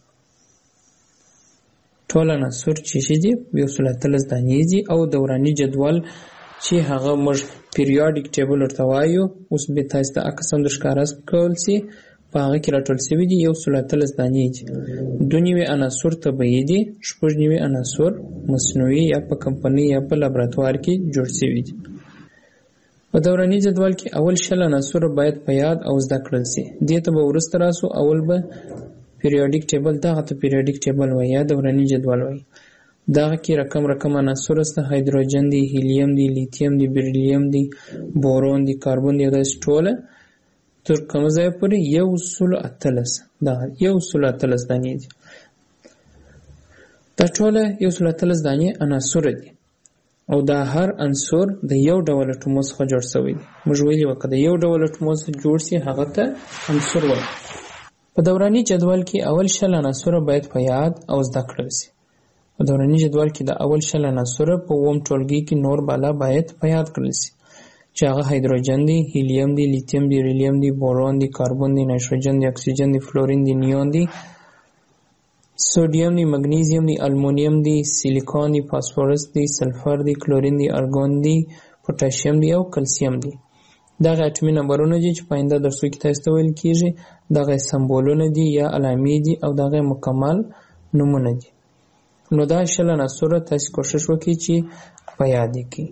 ټول عناصر چې دي 113 دانې دي او دوراني جدول چې هغه موږ پیریاډیک ټیبل ورته وایو، اوس به تاسو ته عکس هم درښکاره کول شي، په هغه کې راټول شوي دي 113 دانې دي. 2 نوي عناصر طبیعي دي، 6 نوي عناصر مصنوعي یا په کمپنۍ یا په لابراتوار کې جوړ شوي دي. په دوراني جدول کې اول 20 عناصر باید په یاد او زده کړل شي. دې ته به وروسته راسو. اول به پیریاډیک ټیبل، دغه ته پیریاډیک ټیبل وایي یا دوراني جدول وایي. دغه کې رقم عناصر سته، هایدروجن دی، هیلیم دی، لیتیم دی، بیریلیم دی، بورون دی، کاربن دی، داسې ټوله تر کومه ځایه پورې 113 دغه 113 دانې دي. دا ټوله 113 دانې عناصر دي او دا هر عنصر د یو ډول اټومو څخه جوړ شوی دی. موږ ویلي وو که د یو ډول اټومو څخه جوړ شي هغه ته عنصر وایي. په دوراني جدول کې اول 20 عناصر باید په یاد او زده کړل شي. په دوراني جدول کې د اول 20 عناصر په اووم ټولګي کې نور بالا باید په یاد کړل شي چې هغه هایدروجن دی، هیلیم دی، لیتیم دی، بیریلیم دی، بورون دی، کاربن دی، نایتروجن دی، اکسیجن دی، فلورین دی، نیون دی، سوډیم دی، مګنیزیم دی، المونیم دی، سیلیکون دی، فاسفورس دی، سلفر دی، کلورین دی، ارګون دی، پوتاشیم دی او کلسیم دی. دغه اټومي نمبرونه دي چې په آینده درسو کې تاسو ته ویل کیږي. دغه سمبولونه دي یا علامې دي او دغه مکمل نومونه دي. نو دا 20 عناصر تاسو کوشش وکړئ چې په یاد کړئ.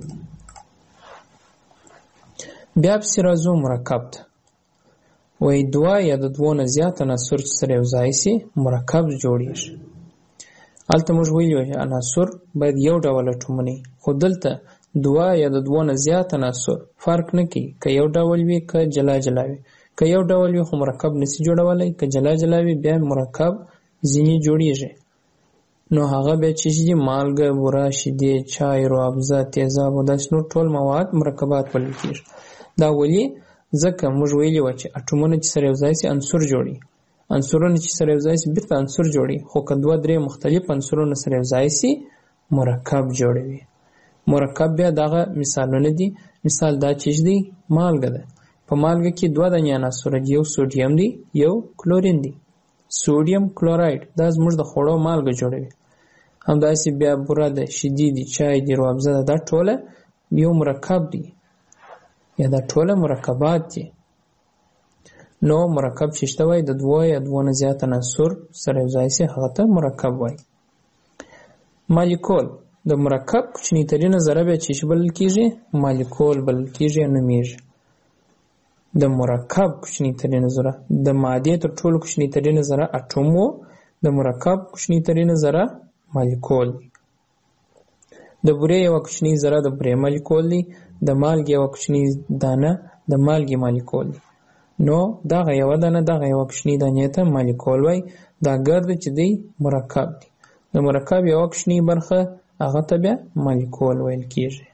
بیا پسې راځو مرکب ته. وایي 2 یا د 2 نه زیات عناصر چې سره یو ځای شي مرکب جوړیږي. هلته موږ ویلي وو چې عناصر باید یو ډول اټومونه وي، خو دلته 2 یا د 2 نه زیات عناصر فرق نه کوي که یو ډول وي که جلا جلا وي. که یو ډول وي خو مرکب نشي جوړولی، که جلا جلا وي بیا مرکب ځینې جوړیږي. نو هغه بیا چې دي مالګه، بوره، شیدې، چای، روابزه، تیزاب او داسې نور ټول مواد مرکبات بلل کېږي. دا ولې؟ ځکه موږ ویلي وو چې اټومونه چې سره یو ځای شي عنصر جوړي، عنصرونه چې سره یو ځای شي بېرته عنصر جوړي، خو که 2-3 مختلف عنصرونه سره یو ځای شي مرکب جوړوي. مرکب بیا دغه مثالونه دي. مثال دا چې دی مالګه ده. په مالګه کې 2 دانې عناصر دي، یو سوډیم دی، یو کلورین دی. سوډیم کلوراید دا زموږ د خوړو مالګه جوړوي. همداسې بیا بوره ده، شیدې دي، چای دی، روابزه ده، دا ټوله یو مرکب دی یا دا ټوله مرکبات دي. نو مرکب چې شته وایي د 2 یا 2 نه زیات عناصر سره یو ځای شي هغه ته مرکب وایي. مالیکول د مرکب کوچنی ترینه ذره بیا چې بلل کېږي مالیکول بلل کېږي یا نومیږي. د مرکب کوچنی ترینه ذره د مادې تر ټولو کوچنی ترینه ذره اټوم و، د مرکب کوچنی ترینه ذره مالیکول دی. د بورې یوه کوچنی ذره د بورې مالیکول دی، د مالګې یوه کوچنی دانه د مالګې مالیکول دی. نو دغه یوه دانه دغه یوه کوچنی دانې ته مالیکول وایي. دا ګرد چې دی مرکب دی. د مرکب یوه کوچنی برخه هغه ته بیا مالیکول ویل کېږي.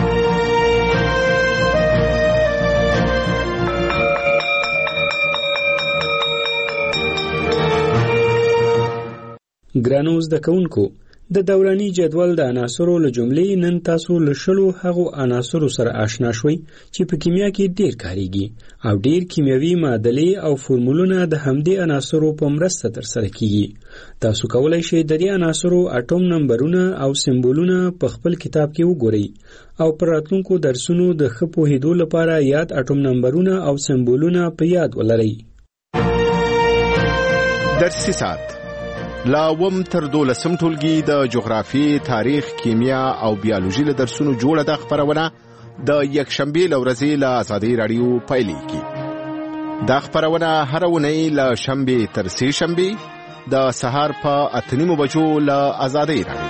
ګرانو زده کوونکو، د دوراني جدول د عناصرو له جملې نن تاسو له 20 هغو عناصرو سره آشنا شوي چې په کیمیا کې ډیر کاریږي او ډیر کیمیاوي معادلې او فورمولونه د همدې عناصرو په مرسته ترسره کیږي. تاسو کولای شئ د دې عناصرو اټوم نمبرونه او سمبولونه په خپل کتاب کې وګورئ او پر راتلونکو درسونو د ښه پوهېدو لپاره یاد اټوم نمبرونه او سمبولونه په یاد ولرئ. درسي ساعت لا وم تر 12 ټولګي د جغرافي، تاریخ، کیمیا او بیولوژي له درسونو جوړه د خبرونه د یکشنبه لورځي له آزادۍ رادیو پایلې کی. دا خبرونه هر ونې له شنبه تر سه شنبه د سهار په 8:30 بجو له آزادۍ رادیو.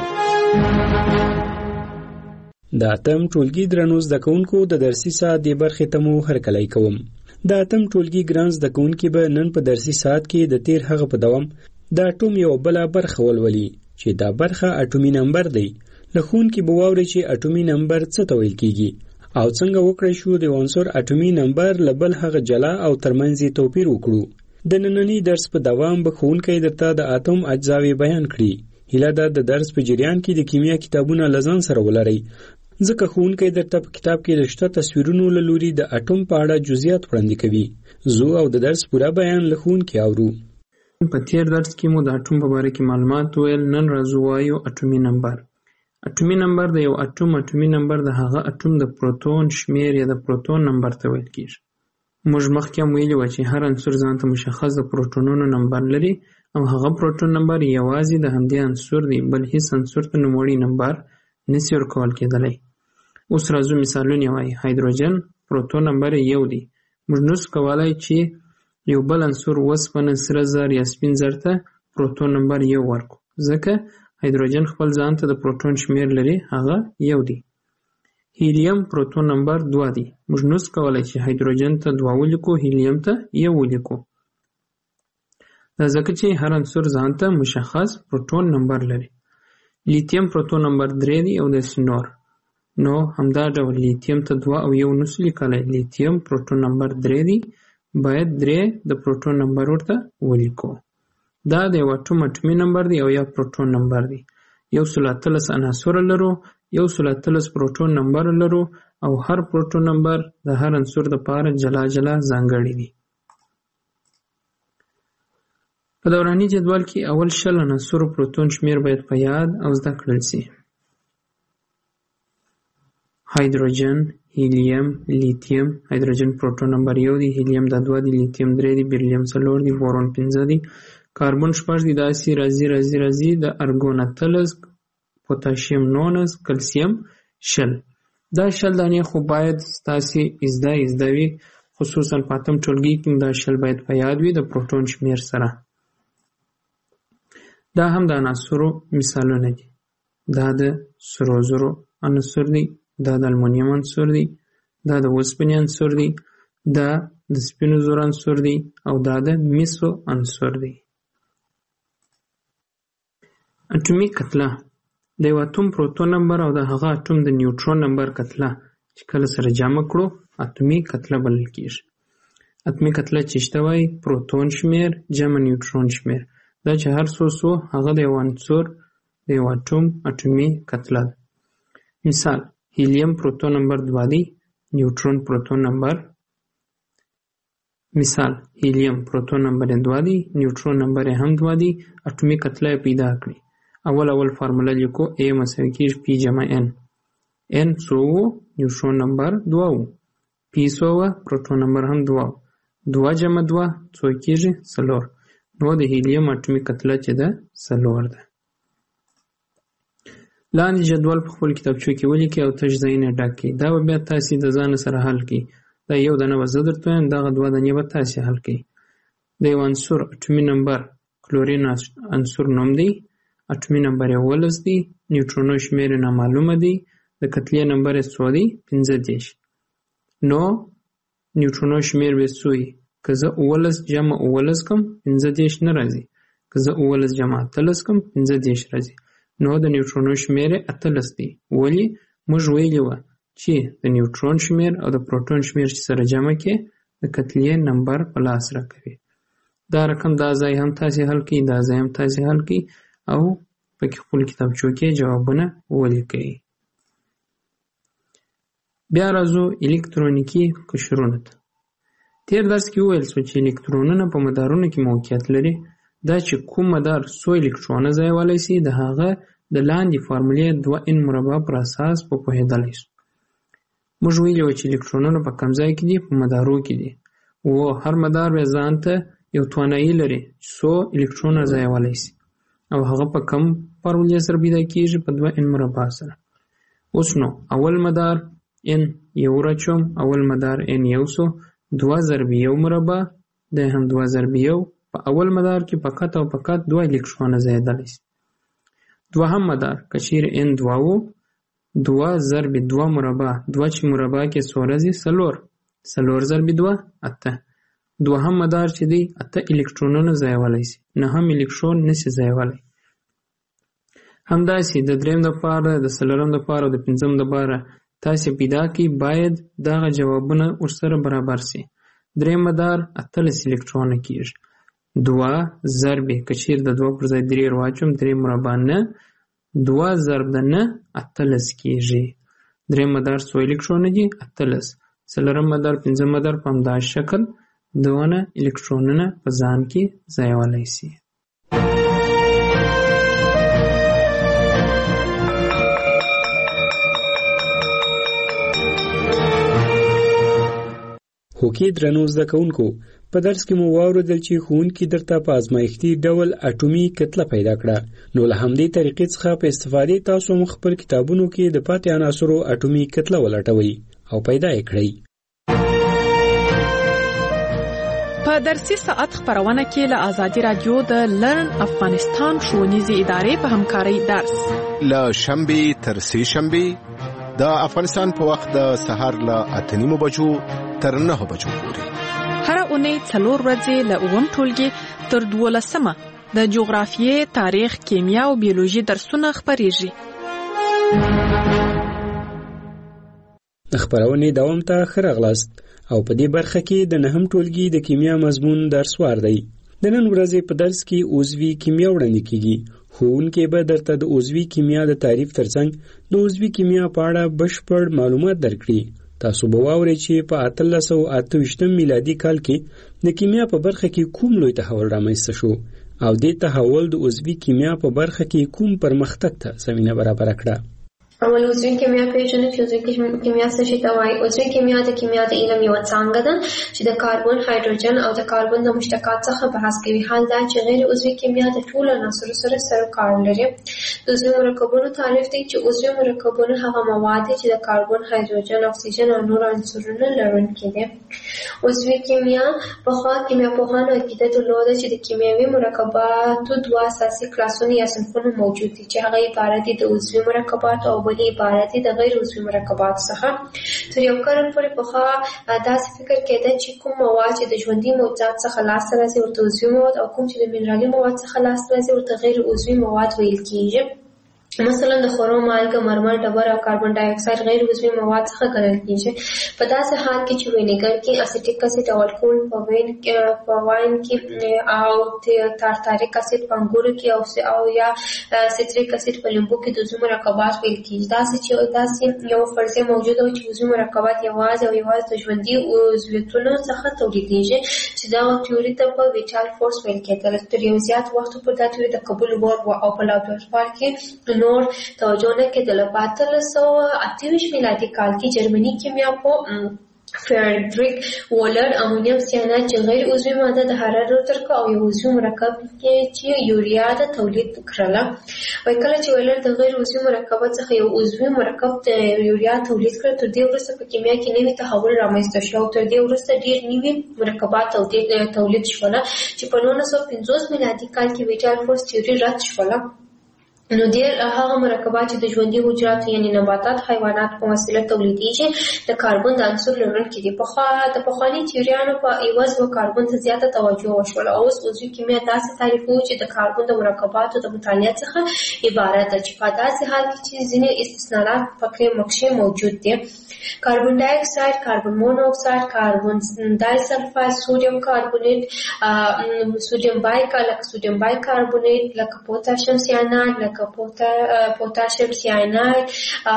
دا تم ټولګي درنو زده کوونکو د درسي ساعت د برخې ته مو هرکلی کوم. دا تم ټولګي ګران زده کوونکي به نن په درسي ساعت کې د تیر هغه په دوام د اټوم یو بل برخه ولولي چې دا برخه اټومي نمبر دی. لخون کې به واوري چې اټومي نمبر څه ته ویل کیږي او څنګه وکړای شو د عنصر اټومي نمبر لبل هغه جلا او ترمنځ توپیر وکړو. د نننی درس په دوام به ښوونکی درته د اټوم اجزاوې بیان کړي. هیله ده د درس په جریان کې د کیمیا کتابونه لزان سره ولرئ، ځکه ښوونکی درته په کتاب کې د شته تصویرونو له لوري د اټوم په اړه جزئیات وړاندې کوي. زه او د درس پوره بیان له ښوونکي اورو. په تیر درس کې مو د اټوم په باره کې معلومات ویل. نن راځو وایو اټومي نمبر. اټومي نمبر د یو اټومي نمبر د هغه اټوم د پروتون شمیر یا د پروتون نمبر ته ویل کېږي. موږ مخکې هم ویلي وو چې هر عنصر ځان ته مشخص د پروتونونو نمبر لري او هغه پروتون نمبر یوازې د همدې عنصر دی، بل هیڅ عنصر ته نوموړی نمبر نشي ورکول کېدلی. اوس راځو مثالونه وایي. هایدروجن پروتون نمبر 1 دی. موږ نشو کولای چې یو بل عنصر وسپنه، سره زر یا سپین زر ته پروتون نمبر 1 ورکو، ځکه هایدروجن خپل ځان ته د پروتون شمیر لري، هغه 1 دی. هیلیم پروتون نمبر 2 دی. موږ نشو کولای چې هایدروجن ته 2 ولیکو، هیلیم ته 1 ولیکو. دا ځکه چې هر عنصر ځان ته مشخص پروتون نمبر لري. لیتیم پروتون نمبر 3 دی او داسې نور. نو همدا ډول لیتیم ته 2 او 1 نشو لیکلی. لیتیم پروتون نمبر 3 دی، باید 3 د پروتون نمبر ورته ولیکو. دا د یو اټوم اټومي نمبر دی او یا پروتون نمبر دی. 113 عناصر لرو، 113 پروتون نمبر لرو او هر پروتون نمبر د هر عنصر لپاره جلا جلا ځانګړی دی. په دوراني جدول کې اول 20 عناصرو پروتون شمیر باید په یاد او زده کړل شي. هایدروجن، هیلیم، لیتیم. هایدروجن پروتون نمبر 1 دی، هیلیم دا 2 دی، لیتیم 3 دی، بیریلیم 4 دی، بورون 5 دی، کاربن 6 دی، داسې راځي د ارګون 18، پوتاشیم 19، کلسیم 20. دا 20 دانې خو باید ستاسې ازده وي، خصوصا په اتم ټولګي کې دا 20 باید په یاد وي د پروتون شمیر سره. دا هم د عناصرو مثالونه دي. دا د سرو زرو عنصر دی، دا د المونیم عنصر دی، دا د اوسپنې عنصر دی، دا د سپینو زرو عنصر دی او دا د مسو عنصر دی. اټومي کتله د یو اتوم پروتون نمبر او د هغه اتوم د نیوټرون نمبر کتله چې کله سره جمع کړو اټومي کتله بلل کېږي. اټومي کتله چې شته وایي پروتون شمیر جمع نیوټرون شمیر. دا چې هر څو هغه د یو عنصر د یو اټوم اټومي کتله ده. مثال هیلیم پروتون نمبر 2 دی، نیوټرون پروتون نمبر. مثال هیلیم پروتون نمبر 2 دی، نیوټرون نمبر هم 2 دی، اټومي کتله پیدا کړي. اول فارموله لیکو A مساوي کېږي P جمع N. N څو و؟ نیوټرون نمبر 2 و. P څو و؟ پروتون نمبر هم 2 و. 2 جمع 2 څو کېږي؟ 4. نو د هیلیم اټومي کتله چې ده 4 ده. لاندې جدول په خپل کتابچو کې ولیکئ او تش ځایونه ډک کړئ. دا به بیا تاسې د ځان سره حل کړئ. دا یو دانه به زه درته وایم، دغه 2 دانې به تاسې حل کړئ. د یو عنصر اټومي نمبر کلورین عنصر نوم دی، اټومي نمبر 11 دی، نیوټرونو شمیر نامعلومه دی، د کتلې نمبر څو دی؟ 15. نو نیوټرونو شمیر به څو وي؟ که زه 11 جمع 11 کم 15 نه راځي، که زه 11 جمع 18 کم 15 راځي. نو د نیوټرونو شمیر 18 دی. ولی؟ موږ ویلي وه چې د نیوټرون شمیر او د پروتون شمیر چې سره جمع کې د کتلې نمبر په لاس راکوي. دا رقم دا ځای هم تاسې حل کړئ، دا ځای هم تاسې حل کړئ او پکې خپل کتابچو کې جوابونه ولیکئ. بیا راځو الکترونیکي قشرونو ته. تیر درس کې وویل شو چې الکترونونه په مدارونو کې موقعیت لري. دا چې کوم مدار څو الکترونه ځایولی شي د هغه د لاندې فارمولې 2n مربع پر اساس په پوهېدلی شو. موږ ویلي وو چې الکترونونه په کوم ځای کې دي؟ په مدارو کې دي. هر مدار بیا ځان ته یو توانایي لري چې څو الکترونه ځایولی شي او هغه په کوم فارمولې سره پیدا کېږي؟ په 2n مربع سره. اوس نو اول مدار n یو راچوم، اول مدار n یو سو، 2 ضرب 1 مربع دا هم 2 ضرب 1. په اول مدار کې فقط او فقط 2 الکترونه ځایېدلی شي. دوهم مدار که چیرې n 2 و، 2 ضرب 2 مربع، 2 چې مربع کې څو راځي؟ 4. 4 ضرب 2 8. دوهم مدار چې دی 8 الکترونونه ځایولی شي، 9 الکترون نشي ځایولی. همداسې د دریم دپاره، د څلورم دپاره او د پنځم دپاره تاسې پیدا کړئ، باید دغه جوابونه ورسره برابر شي. دریم مدار 18 الکترونه کېږي. 2 ضرب که چیرې د 2 پر ځای 3 واچوم، 3 مربع 9، 2 ضرب د 9 18 کېږي. دریم مدار څو الکترونه دي؟ 18. څلورم مدار، پنځم مدار په همداسې شکل دونه الکترونونه په ځان کې ځایولی شي. خو کې درنو زده کوونکو په درس کې مو واوریدل چې ښوونکي درته په ازمایښتي ډول اټومي کتله پیدا کړه. نو له همدې طریقې څخه په استفادې تاسو هم خپل کتابونو کې د پاتې عناصرو اټومي کتله ولټوئ او پیدا یې کړئ. په درسي ساعت خبرونه کې له آزادي رادیو د لرن افغانستان ښوونیزې ادارې په همکارۍ درس له شنبې تر سې شنبې د افغانستان په وخت د سهار له 8:30 بجو تر 9 بجو پورې. هر اونۍ 4 ورځې له 9 ټولګي تر 12 د جغرافیې، تاریخ، کیمیا او بیولوژي درسونه خبرېږي. خبرونه دوام ته خرغلاست او په دې برخه کې د 9 ټولګي د کیمیا مضمون درس وار دی. د نن ورځې په درس کې عضوي کیمیا وړاندې کیږي. ښوونکی به درته د عضوي کیمیا د تعریف ترڅنګ د عضوي کیمیا په اړه بشپړ معلومات درکړي. تاسو به واورئ چې په 1828 میلادي کال کې د کیمیا په برخه کې کوم لوی تحول رامنځته شو او دې تحول د عضوي کیمیا په برخه کې کوم پرمختګ ته زمینه برابر کړه. اول عضوي کیمیا پیژنې چې عضوي کیمیا څه شي ته وایي. عضوي کیمیا د کیمیا د علم یوه څانګه ده چې د کاربن، هایدروجن او د کاربن د مشتقات څخه بحث کوي. حال دا چې غیر عضوي کیمیا د ټولو عناصرو سره کار لري. د عضوي مرکبونو تعریف دی چې عضوي مرکبونه هغه مواد دي چې د کاربن، هایدروجن، اکسیجن او نور عنصرونه لرونکي دي. عضوي کیمیا پخوا کیمیاپوهانو عقیده درلوده چې د کیمیاوي مرکباتو دوه اساسي کلاسونه یا صنفونه موجود دي چې هغه عبارت دي د عضوي مرکباتو او بلې عبارت دي د غیر عضوي مرکباتو څخه. تر یو قرن پورې پخوا داسې فکر کېده چې کوم مواد چې د ژوندي موجودات څخه لاسته راځي ورته عضوي مواد او کوم چې د منرالي مواد څخه لاسته راځي ورته غیر عضوي مواد ویل کېږي. مثلا د خورو مالګه، مرمر، ډبر او کاربن ډای اکساید غیر عضوي مواد څخه ګڼل کېږي. په داسې حال کې چې وینیګر کې اسیټیک اسید او الکول په واین کې او تارتاریک اسید په انګورو کې او یا سیتریک اسید په لیمبو کې د عضوي مرکبات ویل کېږي. داسې یو فرضیه موجوده وه چې عضوي مرکبات یوازې د ژوندي عضویتونو څخه تولیدېږي چې دغه تیوري ته په ویټال فورس ویل کېدل. تر یو زیات وخت پورې دا تیوري د قبول وړ وه او په لابراتوار کې نور توجه نه کېدله. په 1828 میلادي کال کې جرمني کیمیاپوه فریدریک وولر امونیم سیانات چې غیر عضوي ماده د حرارت درکړه او یو عضوي مرکب کې چې یوریا د تولید کړله. وایي کله چې وولر د غیر عضوي مرکبات څخه یو عضوي مرکب د یوریا تولید کړ، تر دې وروسته په کیمیا کې نوی تحول رامنځته شو او تر دې وروسته ډېر نوي مرکبات تولید شول چې په 1950 میلادي کال کې ویټال فورس تیوري رد شوله. نو ډېر هغه مرکبات چې د ژوندي حجراتو یعنې نباتات، حیوانات په وسیله تولیدېږي د کاربن د عنصر لرونکي دي. د پخواني تیوریانو په عوض و کاربن ته زیاته توجه وشوله. اوس عضوي کیمیا داسې تعریفوي چې د کاربن د مرکباتو د مطالعه څخه عبارت ده چې په داسې حال کې چې ځینې استثناءات پکې مکشې موجود دي. کاربن ډای اکساید، کاربن مونوکساید، کاربن ډای سلفاید، سودیم کاربونیت، سودیم بای کاربونیت، لکه پوتاشیم سیاناید، لکه پوتاشیم سیاناید،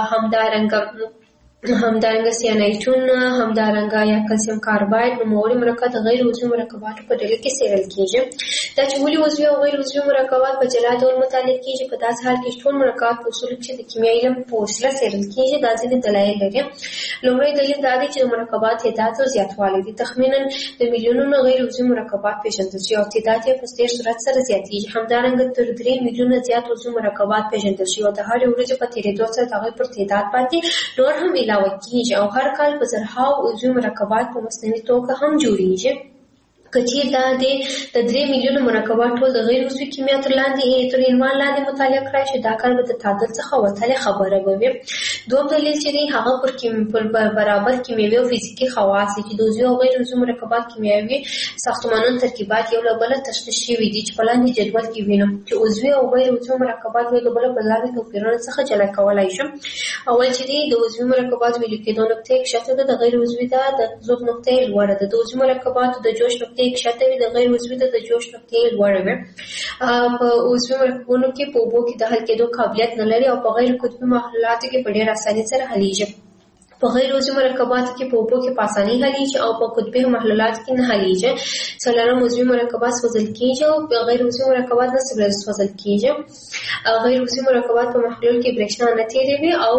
همدارنګه سیانایټون، همدارنګه یا کلسیم کارباید نوموړي مرکبات د غیر عضوي مرکباتو په ډله کې څېړل کېږي. دا چې ولې عضوي او غیر عضوي مرکبات په جلا ډول مطالعه کېږي، په داسې حال کې ټول مرکبات په اصولو کې د کیمیاوي علم په وسیله څېړل کېږي. دا ځینې دلایل لري. لومړی دلیل دا دی چې د مرکبات تعداد او زیاتوالی دی. تخمیناً د میلیونونو غیر عضوي مرکبات پېژندل شوي او تعداد یې په ډېر سرعت سره زیاتېږي. همدارنګه تر 3 میلیونه زیات عضوي مرکبات پېژندل شوي او د هرې ورځې په تېرېدو سره د هغوی پر تعداد باندې نور هم علاوه کېږي او هر کال په زرهاو عضوي مرکبات په مصنوعي توګه هم جوړېږي. که چیرې دا د 3 میلیونه مرکبات ټول د غیر عضوي کیمیا تر عنوان لاندې مطالعه کړای شي، دا کار به د تعادل څخه وتلې خبره به وي. دوم دلیل چې دی هغه پر برابر کیمیاوي او فزیکي خواص دي چې د عضوي او غیر عضوي مرکبات کیمیاوي ساختمانونو ترکیبات یو له بله تشخیص شوي دي چې په لاندې جدول کې وینم چې عضوي او غیر عضوي مرکبات یو له بله په لاندې توپیرونو څخه جلا کولی شم. اول چې دی د عضوي مرکباتو ویلو کېدو نقطه کښته ده، د غیر عضوي ده د ذوب نقطه لوړه ده. د عضوي مرکباتو د جوش نقطه کښته وي، د غیر عضوي ده د جوش نقطه لوړه وي. په عضوي مرکبونو کې په اوبو کې د حل کېدو قابلیت نه لري او په غیر قطبي محلولاتو کې په ډېر اسانۍ سره حلیږي. په غیر عضوي مرکباتو کې په اوبو کې په اسانۍ حلیږي او په قطبي محلولاتو کې نه حلیږي. څلورم عضوي مرکبات سوځل کېږي او غیر عضوي مرکبات نه سوځل کېږي. غیر عضوي مرکبات په محلول کې برېښنا نه تیروي او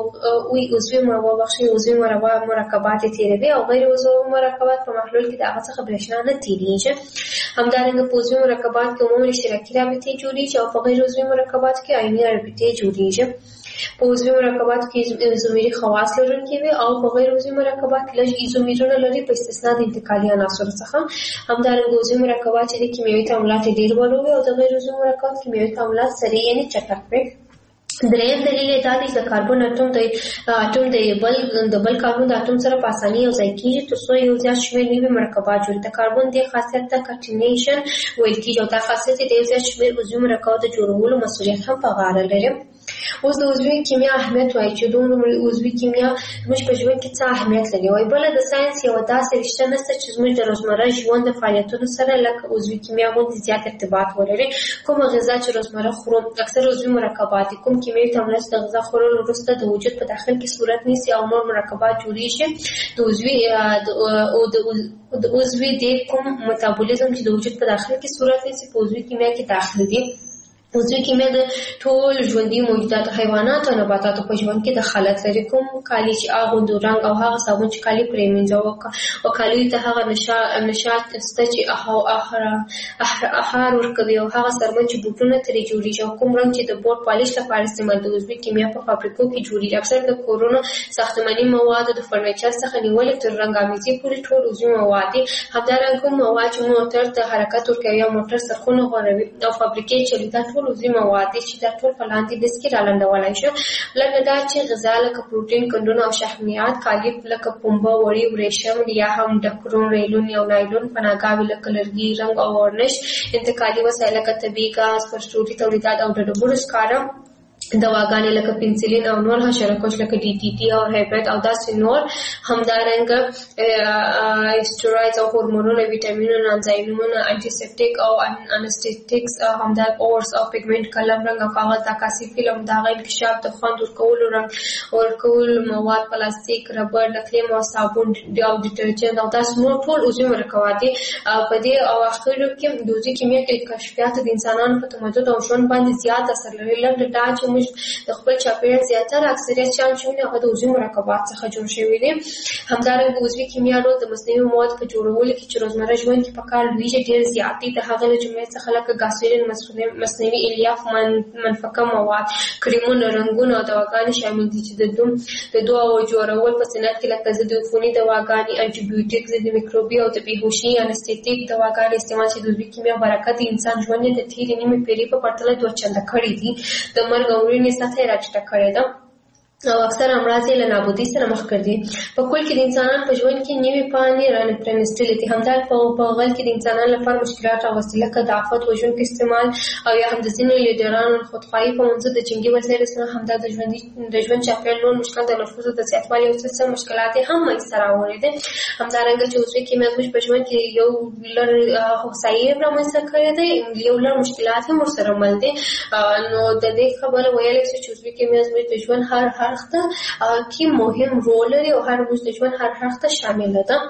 عضوي مرکبات تیروي او غیر عضوي مرکبات په محلول کې د هغه څخه برېښنا نه تیریږي. همدارنګه په عضوي مرکبات کې عمومي اشتراکي رابطې جوړیږي او په غیر عضوي مرکبات کې عیني رابطې جوړیږي. په عضوي مرکباتو کې ایزومري خواص لرونکي وي او په غیر عضوي مرکبات کې لږ ایزومرونه لري په استثنا د انتقالي عناصرو څخه. همدارنګه عضوي مرکبات چې د کیمیاوي تعاملات ډېر ولو وي او د غیر عضوي مرکبات کیمیاوي تعاملات سریع یعنې چټک وي. دریم دلیل یې دا دی چې د کاربن اټوم د بل کاربن د اټوم سره په اسانۍ یوځای کېږي تر څو یو زیات شمېر نوي مرکبات جوړ کړي. د کاربن دې خاصیت ته کټینیشن ویل کېږي او دا خاصیت د یو زیات شمېر عضوي مرکباتو د جوړولو مسؤلیت هم په غاړه لري. اوس د عضوي کیمیا اهمیت وایي چې د عضوي کیمیا زموږ په ژوند کې څه اهمیت لري. وایي بله د ساینس یوه داسې رشته نشته چې زموږ د روزمره ژوند د فعالیتونو سره لکه عضوي کیمیا غوندې زیات ارتباط ولري. کومه غذا چې روزمره خورو اکثر عضوي مرکبات دي. کوم کیمیاوي تعاملات د غذا خوړلو وروسته د وجود په داخل کې صورت نیسي او نور مرکبات جوړیږي. د عضوي د کوم میتابولیزم چې د وجود په داخل کې صورت نیسي په عضوي کیمیا کې داخل دي. عضوي کیمیا د ټول ژوندي موجوداتو حیواناتو او نباتاتو په ژوند کې دخالت لري. کوم کالي چې اغوندو رنګ او هغه صابون چې کالي پرې مینځو او کالیو ته هغه نشاط شته چې احار ورکوي او هغه سرمن چې بوټونه ترې جوړیږي او کوم رنګ چې د بورډ پالیش لپاره استعمال د عضوي کیمیا په فابریکو کې جوړیږي. اکثر د کورونو ساختماني موادو د فرنیچر څخه نیولې تر رنګامیزي پورې ټول عضوي مواد دي. همدارنګه کوم مواد چې موټر ته حرکت ورکوي او موټر سرخونه غوړوي او فابریکې چلوي دا ټول عضوي مواد دي چې دا ټول په لاندې لیست کې رالنډولی شو. لکه دا چې غذا لکه پروټین کندونه او شحمیات، کالي لکه پنبه، وړۍ، ورېښم یا هم ډکرون، ریلون یا نایلون، پناهګاوې لکه لرګي، رنګ او ورنش، انتقالي وسایل لکه طبیعي ګاز، پرسټوري تولیدات او د ډبرو سکاره، دواګانې لکه پنسلین او نور حشرکش لکه ډي ټي ټي او هیپټ او داسې نور. همدارنګه اسټروایډز او هورمونونه، ویټامینونه، انزایمونه، انټي او انستیټکس، همدارنګه اورس او پیګمنټ، قلم، رنګ او کاغذ، عکاسي فلم، د هغه انکشاف، د خوند ورکولو، رنګ ورکولو مواد، پلاستیک، ربړ، لکلیم او صابون او ډیټرجنټ او داسې نور ټول عضوي مرکبات دي. په دې اواخرو کې د عضوي کیمیا کې کشفیات د انسانانو په تمدن او ژوند باندې زیات اثر لري. لنډه دا چې موږ د خپل چاپیریال زیاتره اکثریت شیان چې هغه د عضوي مرکبات څخه جوړ شوي دي. همدارنګه عضوي کیمیا رول د مصنوعي موادو په جوړولو کې چې روزمره ژوند کې په کار لویږي ډېر زیات دي. د هغه له جملې څخه لکه ګاسولین، مصنوعي الیاف، منفکه مواد، کریمونه، رنګونه او دواګانې شامل دي چې د دواو جوړول په صنعت کې لکه ضد عفوني دواګانې، انټي بیوټیک، ضد میکروبي او د بېهوشي انستیټیک دواګانې استعمال چې د عضوي کیمیا برکت د انسان ژوند د تېرې نیمې پېړۍ په پرتله 2 چنده کړی دي. د مرګ او مړینې سطح یې راټیټه کړې ده او اکثر امراض یې له نابودۍ سره مخ کړي دي. په کل کې د انسانانو په ژوند کې نوې پاڼې رانپرانستلې دي. همدارنګه په غل کې د انسانانو لپاره مشکلات راوستي لکه د آفت وژونکي استعمال او یا هم د ځینو لیډرانو خودخواهي په منځ د جنګي وسایلو سره همدا د ژوند چاپیریال نور مشکل د نفوسو د زیاتوالي او څه مشکلات هم منځته راوړي دي. همدارنګه چې عضوي کیمیا زموږ په ژوند کې یو لړ هوسایي رامنځته کړی دی، یو لړ مشکلات هم ورسره مل دي. نو د دې خبره ویلی شو چې عضوي کیمیا زموږ د ژوند هر اړخ ته کې مهم رول لري او هر موږ د ژوند هر اړخ ته شامله ده.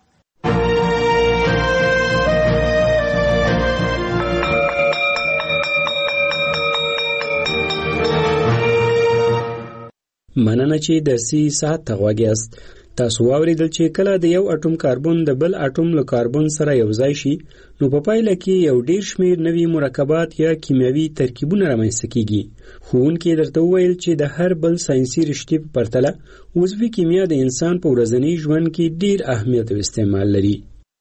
مننه چې درسي ساعت ته غوږ یاست. تاسو واوریدل چې کله د یو اټوم کاربن د بل اټوم له کاربن سره یوځای شي نو په پایله کې یو ډیر شمیر نوي مرکبات یا کیمیاوي ترکیبونه رامنځته کیږي. ښوونکي درته وویل چې د هر بل ساینسي رشتې په پرتله عضوي کیمیا د انسان په ورځني ژوند کې ډیر اهمیت او استعمال لري.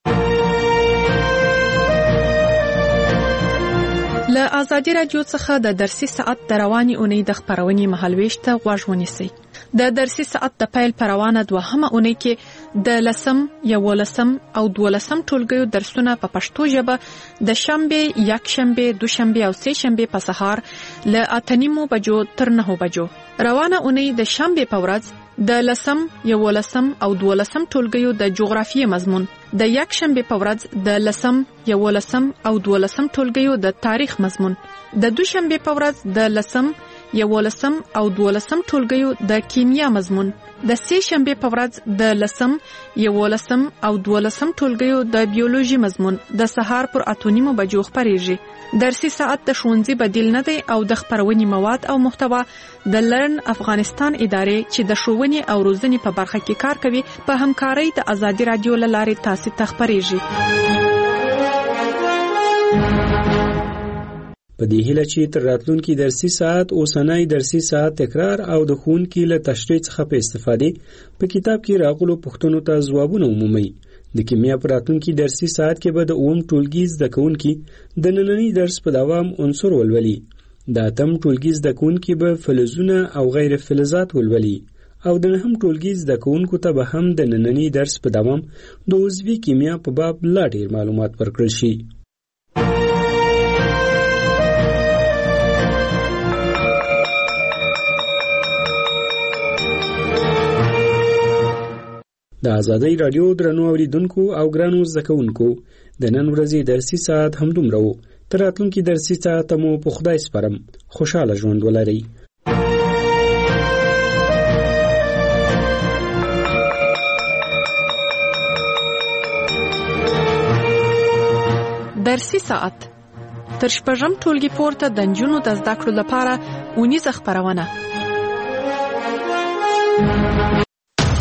له آزادي رادیو څخه د درسي ساعت د رواني اونۍ د خپرونې مهالويش ته غوږ ونیسئ. د درسي ساعت د پیل پر روانه 2مه اونۍ کې د 10، 11 او 12 ټولګیو درسونه په پښتو ژبه د شنبه، یکشنبه، دوشنبه او سه شنبه په سهار له 8:30 بجو تر 9 بجو. روانه اونۍ د شنبه په ورځ د 10، 11 او 12 ټولګیو د جغرافیې مضمون، د یکشنبه په ورځ د 10، 11 او 12 ټولګیو د تاریخ مضمون، د دوشنبه په ورځ د 10، 11 او 12 ټولګیو د کیمیا مضمون د سه شنبه په ورځ د 10 11 او 12 ټولګیو د بیولوژي مضمون د سهار پر 8:30 بجو خبريږي درسي ساعت د ښوونځي بدیل نه دی او د خبرونې مواد او محتوا د لرن افغانستان ادارې چې د ښوونې او روزنې په برخه کې کار کوي په همکارۍ د ازادي رادیو لارې تاسو ته خبريږي په دې هیله چې تر راتلونکي درسي ساعت اوسنۍ درسي ساعت تکرار او د ښوونکي له تشریح څخه په استفادې په کتاب کې راغلو پوښتنو ته ځوابونه عمومي د کیمیا په راتلونکي درسي ساعت کې به د اوم ټولګي زده کوونکي د ننني درس په دوام عنصر ولولي د اتم ټولګي زده کوونکي به فلزونه او غیر فلزات ولولي او د نهم ټولګي زده کوونکو ته به هم د ننني درس په دوام د عضوي کیمیا په باب لا ډېر معلومات ورکړل شي د آزادۍ رادیو درنو اوریدونکو او ګرانو زده کوونکو د نن ورځې درسي ساعت همدومره و تر راتلونکي درسي ساعت مو په خدای سپارم خوشاله ژوند ولرئ درسي ساعت تر شپږم ټولګي پورته د نجونو د زده کړو لپاره اونیزه خبرونه